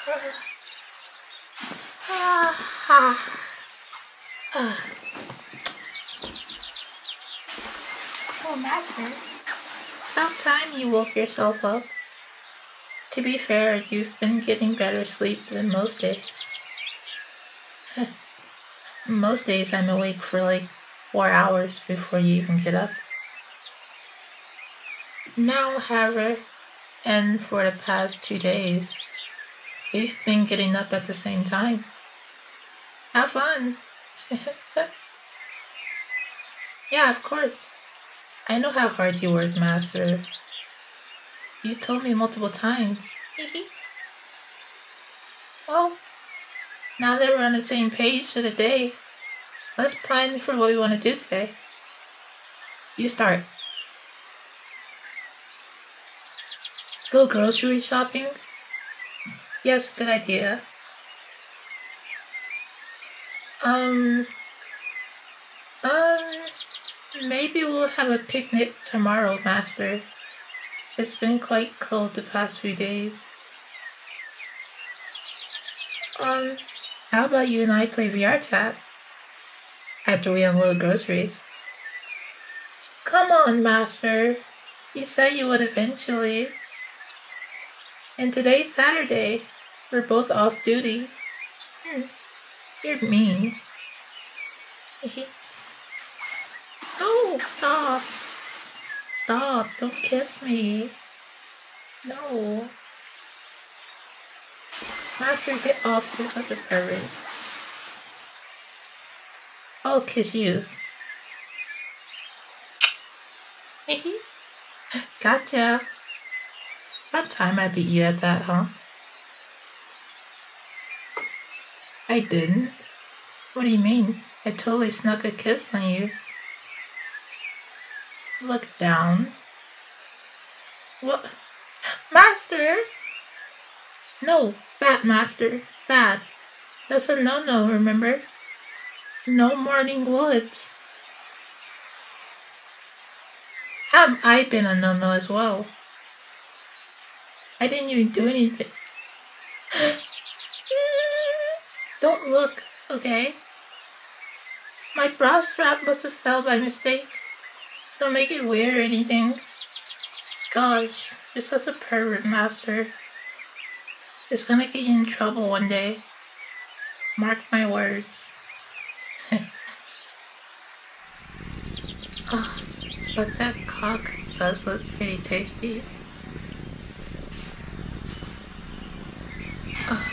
Oh, Master. About time you woke yourself up. To be fair, you've been getting better sleep than most days. Most days I'm awake for like 4 hours before you even get up. Now, however, and for the past 2 days, we've been getting up at the same time. Have fun! Yeah, of course. I know how hard you work, Master. You told me multiple times. Well, now that we're on the same page for the day, let's plan for what we want to do today. You start. Go grocery shopping? Yes, good idea. Maybe we'll have a picnic tomorrow, Master. It's been quite cold the past few days. How about you and I play VR chat? After we unload groceries. Come on, Master. You said you would eventually. And today's Saturday. We're both off duty. You're mean. No, stop. Stop, don't kiss me. No. Master, get off, you're such a pervert. I'll kiss you. Gotcha. About time I beat you at that, huh? I didn't. What do you mean? I totally snuck a kiss on you. Look down. What? Master? No, bad, Master. Bad. That's a no-no, remember? No morning woods. Have I been a no-no as well? I didn't even do anything. Don't look, okay? My bra strap must have fell by mistake. Don't make it weird or anything. Gosh, you're such a pervert, Master. It's gonna get you in trouble one day. Mark my words. Oh, but that cock does look pretty tasty. Oh.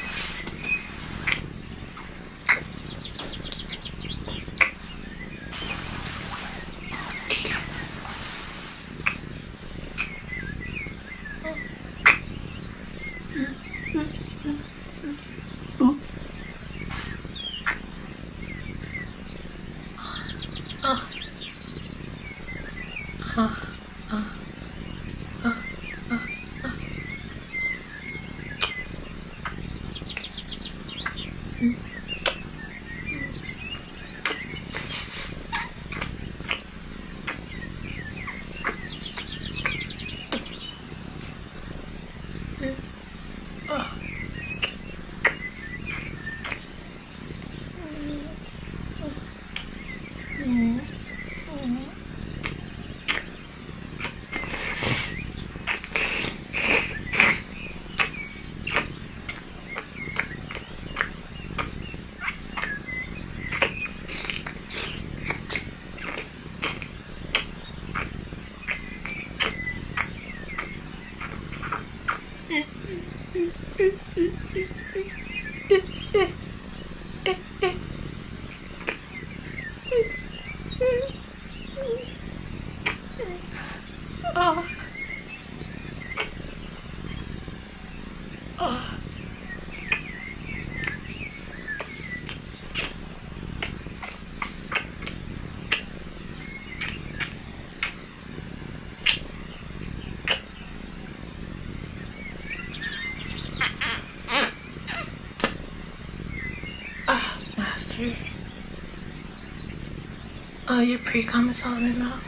Oh, your pre-cum is all in my mouth.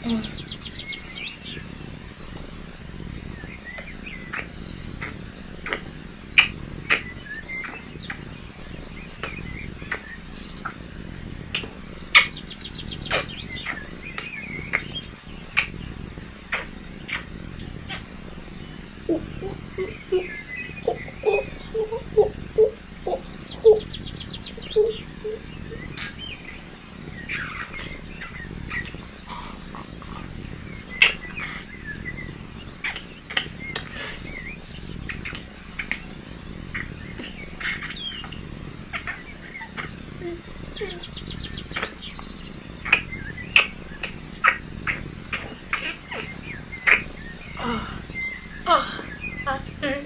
Master.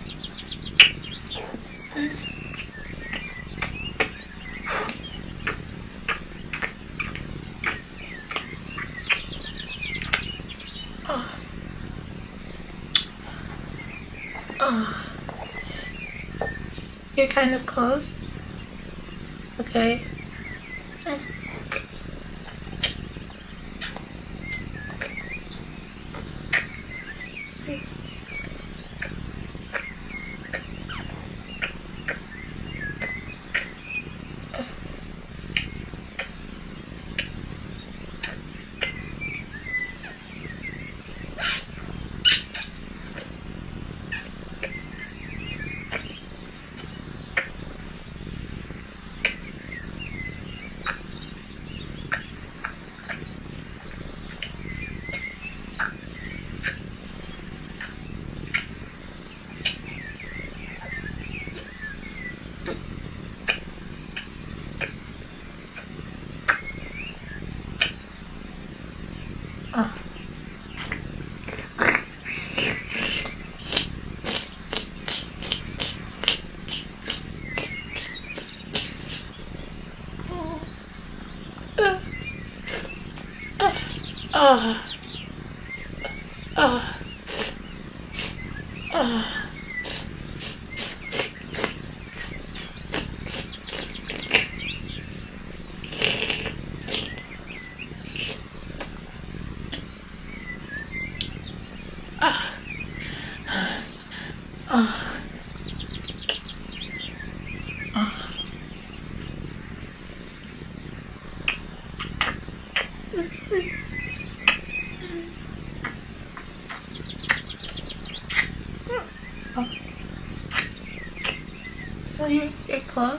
You're kind of close. Okay. Well, you're close.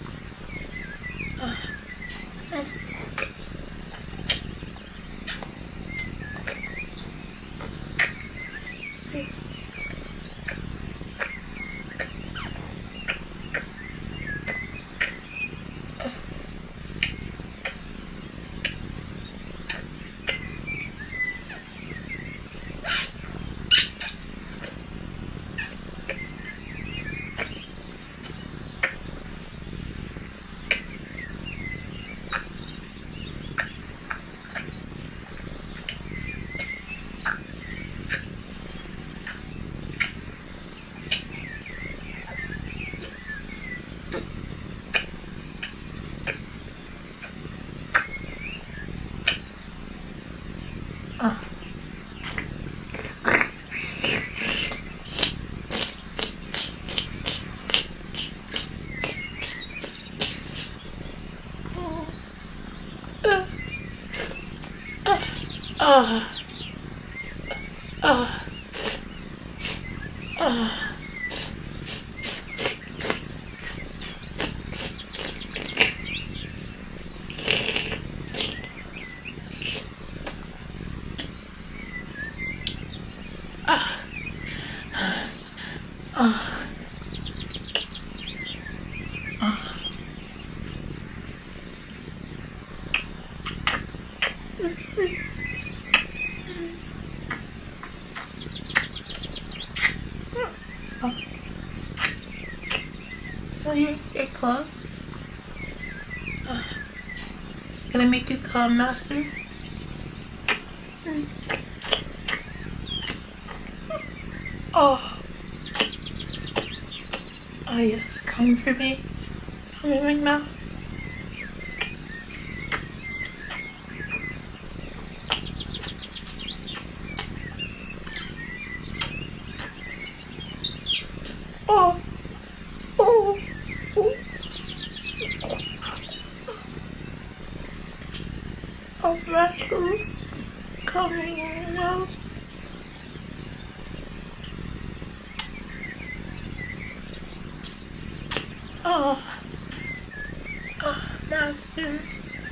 Well, you're close. Can I make you calm, Master? Oh. Oh, yes, come for me. Come here right now. Rascal coming well. Oh, master.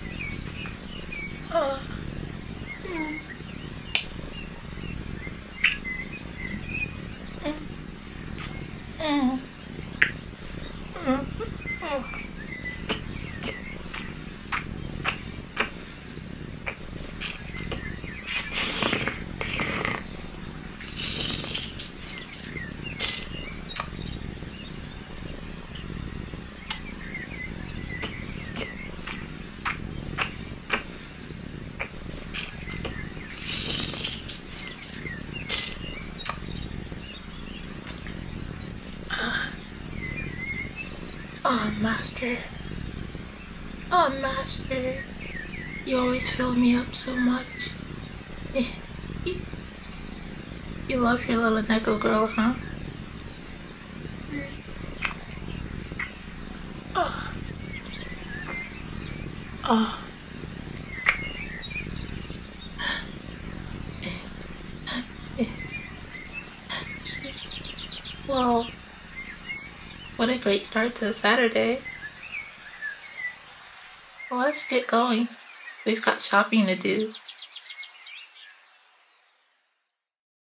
Oh, mm, mm, mm, mm, mm. Oh, master. Oh, master. You always fill me up so much. You, you love your little Neko girl, huh? Oh, oh. Well, what a great start to Saturday. Well, let's get going. We've got shopping to do.